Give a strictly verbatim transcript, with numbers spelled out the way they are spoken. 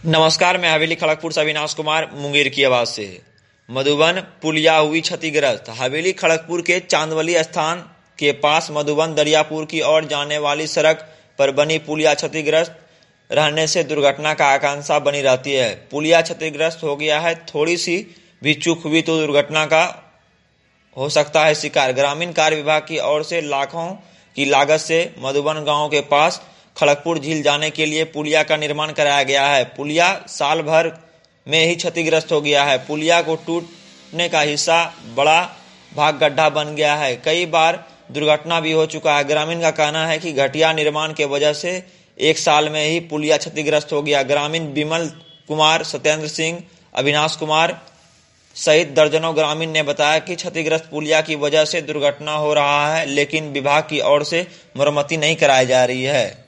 नमस्कार, मैं हवेली खड़गपुर से अविनाश कुमार मुंगेर की आवाज से। मधुबन पुलिया हुई क्षतिग्रस्त। हवेली खड़गपुर के चांदवली स्थान के पास मधुबन दरियापुर की ओर जाने वाली सड़क पर बनी पुलिया क्षतिग्रस्त रहने से दुर्घटना का आशंका बनी रहती है। पुलिया क्षतिग्रस्त हो गया है, थोड़ी सी भी चूक हुई तो दुर्घटना का हो सकता है शिकार। ग्रामीण कार्य विभाग की ओर से लाखों की लागत से मधुबन गांव के पास खड़गपुर झील जाने के लिए पुलिया का निर्माण कराया गया है। पुलिया साल भर में ही क्षतिग्रस्त हो गया है। पुलिया को टूटने का हिस्सा बड़ा भाग गड्ढा बन गया है। कई बार दुर्घटना भी हो चुका है। ग्रामीण का कहना है कि घटिया निर्माण के वजह से एक साल में ही पुलिया क्षतिग्रस्त हो गया। ग्रामीण विमल कुमार, सत्येंद्र सिंह, अविनाश कुमार सहित दर्जनों ग्रामीण ने बताया कि क्षतिग्रस्त पुलिया की वजह से दुर्घटना हो रहा है, लेकिन विभाग की ओर से मरम्मती नहीं कराई जा रही है।